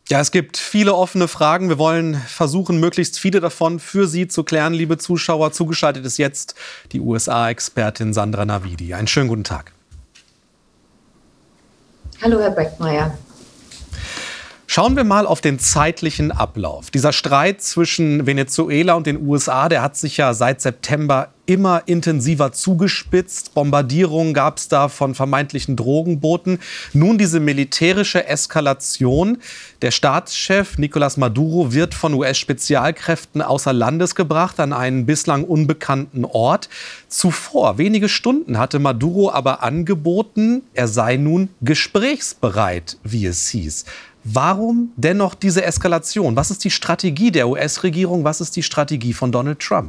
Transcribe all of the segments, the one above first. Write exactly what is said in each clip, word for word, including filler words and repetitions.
Ja, es gibt viele offene Fragen. Wir wollen versuchen, möglichst viele davon für Sie zu klären, liebe Zuschauer. Zugeschaltet ist jetzt die U S A-Expertin Sandra Navidi. Einen schönen guten Tag. Hallo, Herr Beckmeier. Schauen wir mal auf den zeitlichen Ablauf. Dieser Streit zwischen Venezuela und den U S A, der hat sich ja seit September immer intensiver zugespitzt. Bombardierungen gab es da von vermeintlichen Drogenbooten. Nun diese militärische Eskalation. Der Staatschef Nicolás Maduro wird von U S-Spezialkräften außer Landes gebracht an einen bislang unbekannten Ort. Zuvor, wenige Stunden, hatte Maduro aber angeboten, er sei nun gesprächsbereit, wie es hieß. Warum dennoch diese Eskalation? Was ist die Strategie der U S-Regierung? Was ist die Strategie von Donald Trump?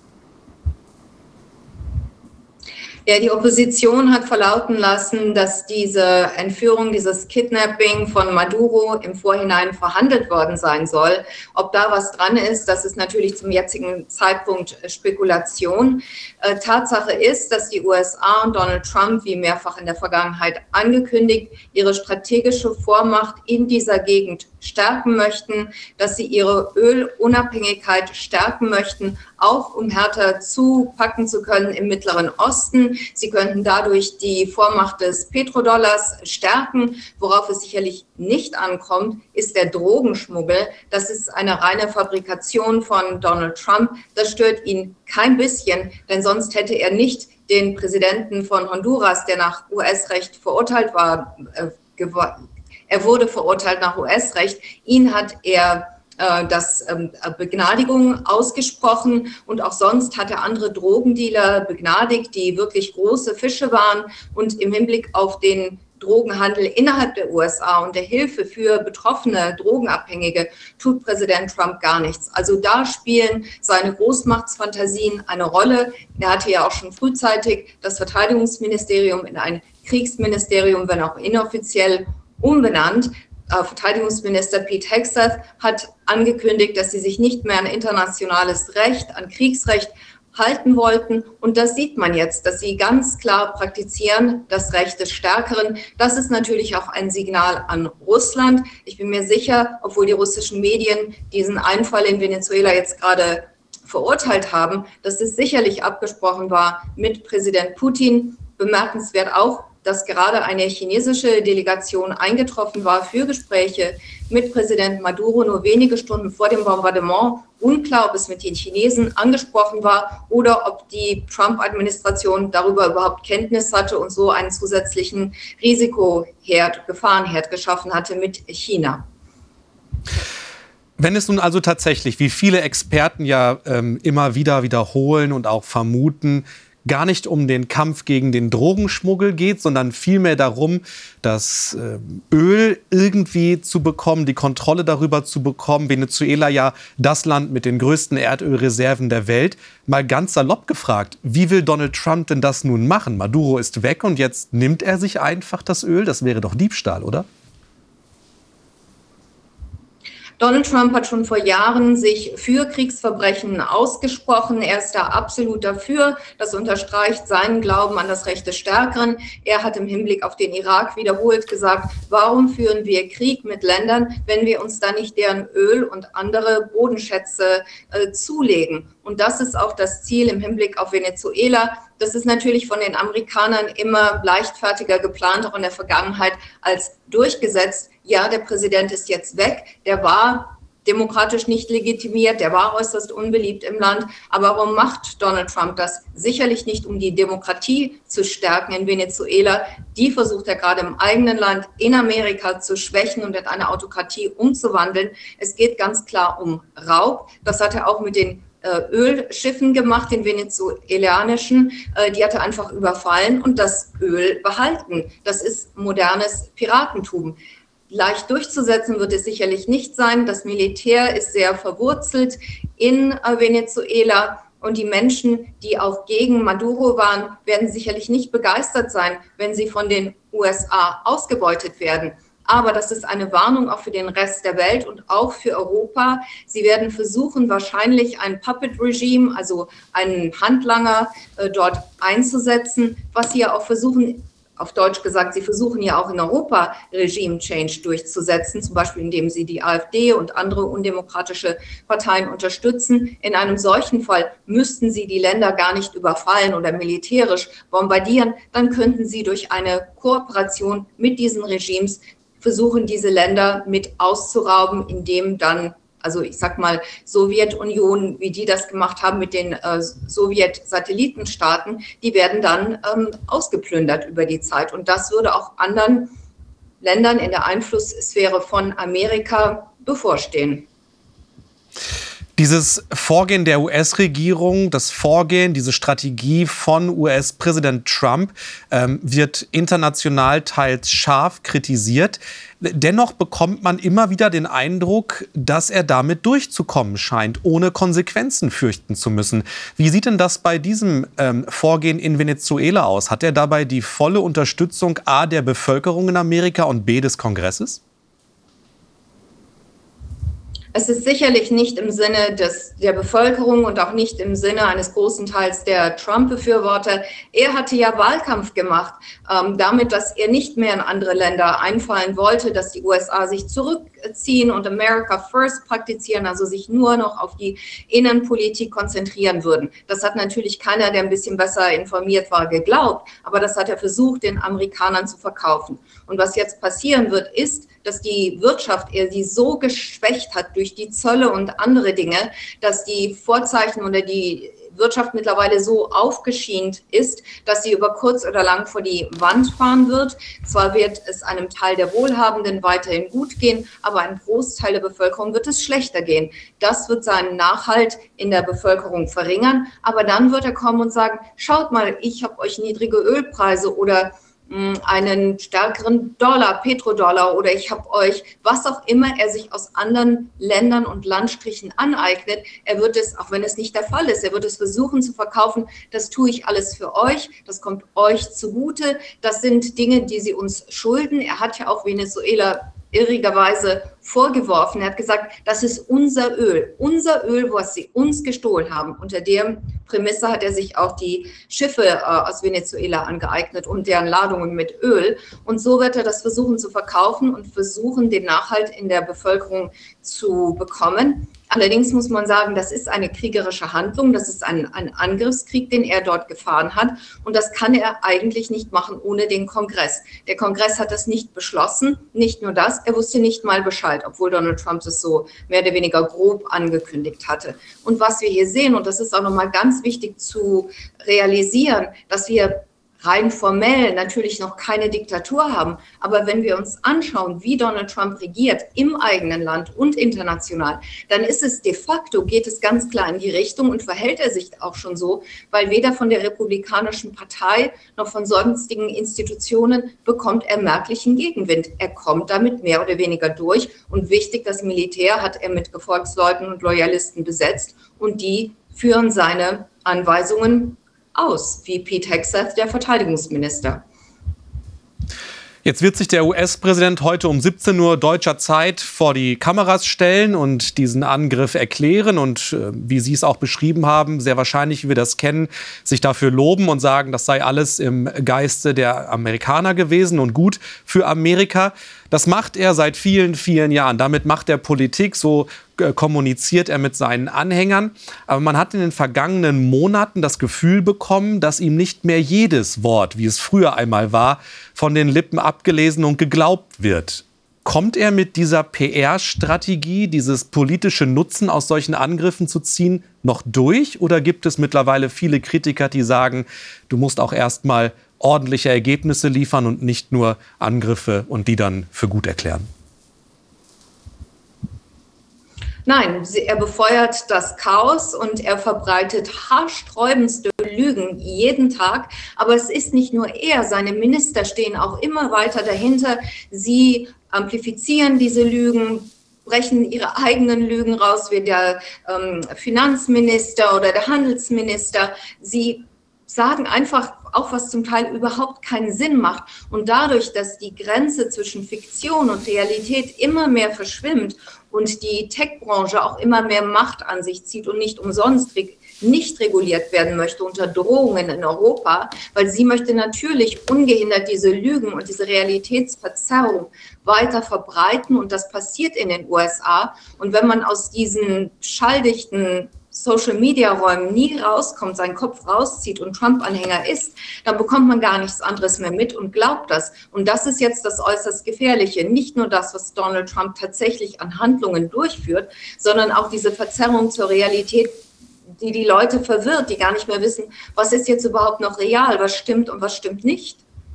Ja, die Opposition hat verlauten lassen, dass diese Entführung, dieses Kidnapping von Maduro im Vorhinein verhandelt worden sein soll. Ob da was dran ist, das ist natürlich zum jetzigen Zeitpunkt Spekulation. Äh, Tatsache ist, dass die U S A und Donald Trump, wie mehrfach in der Vergangenheit angekündigt, ihre strategische Vormacht in dieser Gegend stärken möchten, dass sie ihre Ölunabhängigkeit stärken möchten, auch um härter zupacken zu können im Mittleren Osten. Sie könnten dadurch die Vormacht des Petrodollars stärken. Worauf es sicherlich nicht ankommt, ist der Drogenschmuggel. Das ist eine reine Fabrikation von Donald Trump. Das stört ihn kein bisschen, denn sonst hätte er nicht den Präsidenten von Honduras, der nach U S-Recht verurteilt war, äh, geworden. Er wurde verurteilt nach U S-Recht. Ihn hat er äh, das ähm, Begnadigung ausgesprochen und auch sonst hat er andere Drogendealer begnadigt, die wirklich große Fische waren. Und im Hinblick auf den Drogenhandel innerhalb der U S A und der Hilfe für betroffene Drogenabhängige tut Präsident Trump gar nichts. Also da spielen seine Großmachtsfantasien eine Rolle. Er hatte ja auch schon frühzeitig das Verteidigungsministerium in ein Kriegsministerium, wenn auch inoffiziell, umbenannt. Äh, Verteidigungsminister Pete Hegseth hat angekündigt, dass sie sich nicht mehr an internationales Recht, an Kriegsrecht halten wollten. Und das sieht man jetzt, dass sie ganz klar praktizieren, das Recht des Stärkeren. Das ist natürlich auch ein Signal an Russland. Ich bin mir sicher, obwohl die russischen Medien diesen Einfall in Venezuela jetzt gerade verurteilt haben, dass es sicherlich abgesprochen war mit Präsident Putin. Bemerkenswert auch, dass gerade eine chinesische Delegation eingetroffen war für Gespräche mit Präsident Maduro nur wenige Stunden vor dem Bombardement. Unklar, ob es mit den Chinesen angesprochen war oder ob die Trump-Administration darüber überhaupt Kenntnis hatte und so einen zusätzlichen Risikoherd, Gefahrenherd geschaffen hatte mit China. Wenn es nun also tatsächlich, wie viele Experten ja ähm, immer wieder wiederholen und auch vermuten, gar nicht um den Kampf gegen den Drogenschmuggel geht, sondern vielmehr darum, das äh, Öl irgendwie zu bekommen, die Kontrolle darüber zu bekommen. Venezuela ja das Land mit den größten Erdölreserven der Welt. Mal ganz salopp gefragt, wie will Donald Trump denn das nun machen? Maduro ist weg und jetzt nimmt er sich einfach das Öl? Das wäre doch Diebstahl, oder? Donald Trump hat schon vor Jahren sich für Kriegsverbrechen ausgesprochen. Er ist da absolut dafür. Das unterstreicht seinen Glauben an das Recht des Stärkeren. Er hat im Hinblick auf den Irak wiederholt gesagt, warum führen wir Krieg mit Ländern, wenn wir uns da nicht deren Öl und andere Bodenschätze äh, zulegen? Und das ist auch das Ziel im Hinblick auf Venezuela. Das ist natürlich von den Amerikanern immer leichtfertiger geplant, auch in der Vergangenheit, als durchgesetzt. Ja, der Präsident ist jetzt weg. Der war demokratisch nicht legitimiert, der war äußerst unbeliebt im Land. Aber warum macht Donald Trump das? Sicherlich nicht, um die Demokratie zu stärken in Venezuela. Die versucht er gerade im eigenen Land in Amerika zu schwächen und in eine Autokratie umzuwandeln. Es geht ganz klar um Raub. Das hat er auch mit den Ölschiffen gemacht, den venezolanischen, die hat er einfach überfallen und das Öl behalten. Das ist modernes Piratentum. Leicht durchzusetzen wird es sicherlich nicht sein. Das Militär ist sehr verwurzelt in Venezuela und die Menschen, die auch gegen Maduro waren, werden sicherlich nicht begeistert sein, wenn sie von den U S A ausgebeutet werden. Aber das ist eine Warnung auch für den Rest der Welt und auch für Europa. Sie werden versuchen, wahrscheinlich ein Puppet-Regime, also einen Handlanger, äh, dort einzusetzen, was sie ja auch versuchen auf Deutsch gesagt, sie versuchen ja auch in Europa Regime-Change durchzusetzen, zum Beispiel indem sie die AfD und andere undemokratische Parteien unterstützen. In einem solchen Fall müssten sie die Länder gar nicht überfallen oder militärisch bombardieren. Dann könnten sie durch eine Kooperation mit diesen Regimes versuchen, diese Länder mit auszurauben, indem dann, also ich sag mal, Sowjetunion, wie die das gemacht haben mit den äh, Sowjet-Satellitenstaaten, die werden dann ähm, ausgeplündert über die Zeit. Und das würde auch anderen Ländern in der Einflusssphäre von Amerika bevorstehen. Dieses Vorgehen der U S-Regierung, das Vorgehen, diese Strategie von U S-Präsident Trump ähm, wird international teils scharf kritisiert. Dennoch bekommt man immer wieder den Eindruck, dass er damit durchzukommen scheint, ohne Konsequenzen fürchten zu müssen. Wie sieht denn das bei diesem ähm, Vorgehen in Venezuela aus? Hat er dabei die volle Unterstützung A der Bevölkerung in Amerika und B des Kongresses? Es ist sicherlich nicht im Sinne des, der Bevölkerung und auch nicht im Sinne eines großen Teils der Trump-Befürworter. Er hatte ja Wahlkampf gemacht, ähm, damit, dass er nicht mehr in andere Länder einfallen wollte, dass die U S A sich zurückziehen und America First praktizieren, also sich nur noch auf die Innenpolitik konzentrieren würden. Das hat natürlich keiner, der ein bisschen besser informiert war, geglaubt, aber das hat er versucht, den Amerikanern zu verkaufen. Und was jetzt passieren wird, ist, dass die Wirtschaft er sie so geschwächt hat durch die Zölle und andere Dinge, dass die Vorzeichen oder die Wirtschaft mittlerweile so aufgeschient ist, dass sie über kurz oder lang vor die Wand fahren wird. Zwar wird es einem Teil der Wohlhabenden weiterhin gut gehen, aber einem Großteil der Bevölkerung wird es schlechter gehen. Das wird seinen Nachhalt in der Bevölkerung verringern, aber dann wird er kommen und sagen, schaut mal, ich habe euch niedrige Ölpreise oder einen stärkeren Dollar, Petrodollar oder ich habe euch, was auch immer er sich aus anderen Ländern und Landstrichen aneignet, er wird es, auch wenn es nicht der Fall ist, er wird es versuchen zu verkaufen, das tue ich alles für euch, das kommt euch zugute, das sind Dinge, die sie uns schulden. Er hat ja auch Venezuela irrigerweise vorgeworfen. Er hat gesagt, das ist unser Öl, unser Öl, was sie uns gestohlen haben. Unter der Prämisse hat er sich auch die Schiffe äh, aus Venezuela angeeignet und deren Ladungen mit Öl. Und so wird er das versuchen zu verkaufen und versuchen, den Nachhalt in der Bevölkerung zu bekommen. Allerdings muss man sagen, das ist eine kriegerische Handlung, das ist ein, ein Angriffskrieg, den er dort gefahren hat. Und das kann er eigentlich nicht machen ohne den Kongress. Der Kongress hat das nicht beschlossen, nicht nur das, er wusste nicht mal Bescheid, obwohl Donald Trump das so mehr oder weniger grob angekündigt hatte. Und was wir hier sehen, und das ist auch nochmal ganz wichtig zu realisieren, dass wir rein formell natürlich noch keine Diktatur haben. Aber wenn wir uns anschauen, wie Donald Trump regiert im eigenen Land und international, dann ist es de facto, geht es ganz klar in die Richtung und verhält er sich auch schon so, weil weder von der Republikanischen Partei noch von sonstigen Institutionen bekommt er merklichen Gegenwind. Er kommt damit mehr oder weniger durch. Und wichtig, das Militär hat er mit Gefolgsleuten und Loyalisten besetzt und die führen seine Anweisungen aus, wie Pete Hegseth, der Verteidigungsminister. Jetzt wird sich der U S-Präsident heute um siebzehn Uhr deutscher Zeit vor die Kameras stellen und diesen Angriff erklären und, äh, wie Sie es auch beschrieben haben, sehr wahrscheinlich, wie wir das kennen, sich dafür loben und sagen, das sei alles im Geiste der Amerikaner gewesen und gut für Amerika. Das macht er seit vielen, vielen Jahren. Damit macht er Politik, so äh, kommuniziert er mit seinen Anhängern. Aber man hat in den vergangenen Monaten das Gefühl bekommen, dass ihm nicht mehr jedes Wort, wie es früher einmal war, von den Lippen abgelesen und geglaubt wird. Kommt er mit dieser P R-Strategie, dieses politische Nutzen aus solchen Angriffen zu ziehen, noch durch? Oder gibt es mittlerweile viele Kritiker, die sagen, du musst auch erst mal ordentliche Ergebnisse liefern und nicht nur Angriffe und die dann für gut erklären? Nein, er befeuert das Chaos und er verbreitet haarsträubendste Lügen jeden Tag. Aber es ist nicht nur er, seine Minister stehen auch immer weiter dahinter. Sie amplifizieren diese Lügen, brechen ihre eigenen Lügen raus, wie der ähm, Finanzminister oder der Handelsminister. Sie sagen einfach auch, was zum Teil überhaupt keinen Sinn macht. Und dadurch, dass die Grenze zwischen Fiktion und Realität immer mehr verschwimmt und die Tech-Branche auch immer mehr Macht an sich zieht und nicht umsonst nicht reguliert werden möchte unter Drohungen in Europa, weil sie möchte natürlich ungehindert diese Lügen und diese Realitätsverzerrung weiter verbreiten und das passiert in den U S A. Und wenn man aus diesen schalldichten Social-Media-Räumen nie rauskommt, seinen Kopf rauszieht und Trump-Anhänger ist, dann bekommt man gar nichts anderes mehr mit und glaubt das. Und das ist jetzt das äußerst Gefährliche. Nicht nur das, was Donald Trump tatsächlich an Handlungen durchführt, sondern auch diese Verzerrung zur Realität, die die Leute verwirrt, die gar nicht mehr wissen, was ist jetzt überhaupt noch real, was stimmt und was stimmt nicht.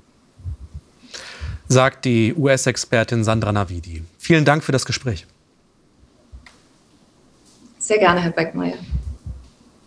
Sagt die U S-Expertin Sandra Navidi. Vielen Dank für das Gespräch. Sehr gerne, Herr Beckmeier.